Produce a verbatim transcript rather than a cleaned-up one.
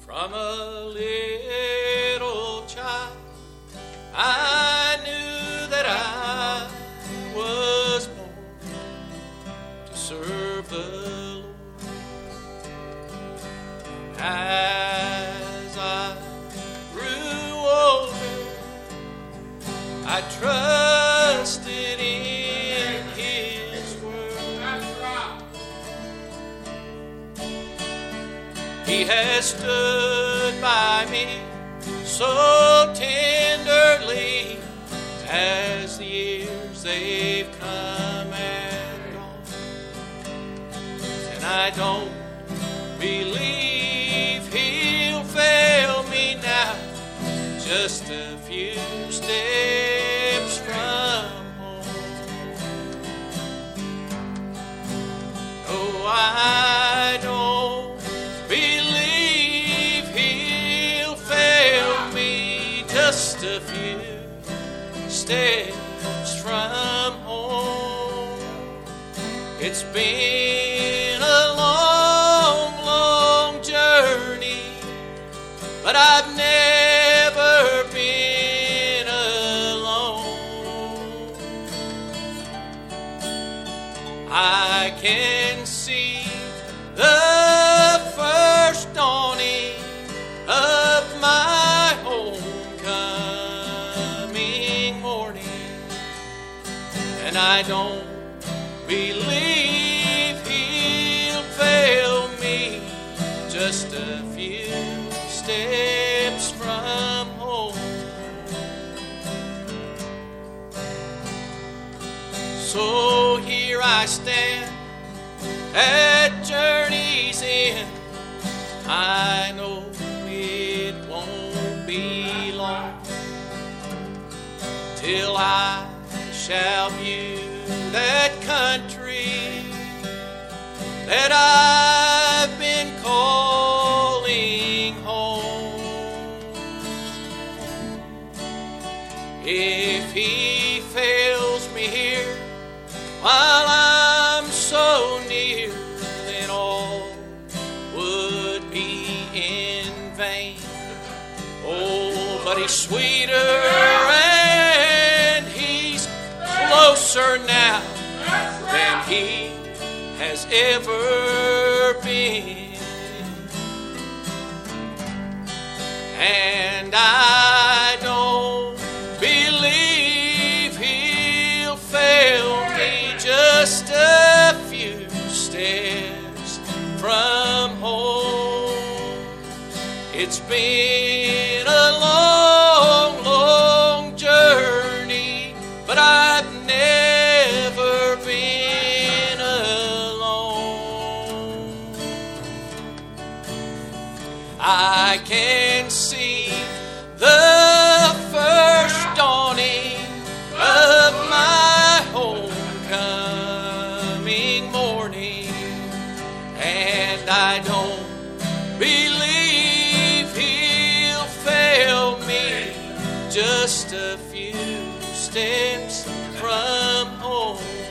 From a little child, I knew that I was born to serve the Lord. As I grew older, I trusted in His word. He has stood by me so tenderly as the years they've come and gone. And I don't believe He'll fail me now, just a few steps from home. Oh, I don't believe He'll fail me, just a few steps from home. It's been a long, long journey, but I've never been alone. I can see the first dawning of my homecoming morning, and I don't believe He'll fail me, just a few steps from home. So here I stand at journey's end. I know it won't be long till I shall view that country that I've been calling home. If He fails me here while I'm so near, then all would be in vain. Oh, but He's sweeter and He's closer now than He has ever been. And I don't believe He'll fail me, just a few steps from home. It's been a long, long journey, but I've never been alone. I can see the first dawning of my homecoming morning, and I don't believe He'll fail me, just a few steps from home.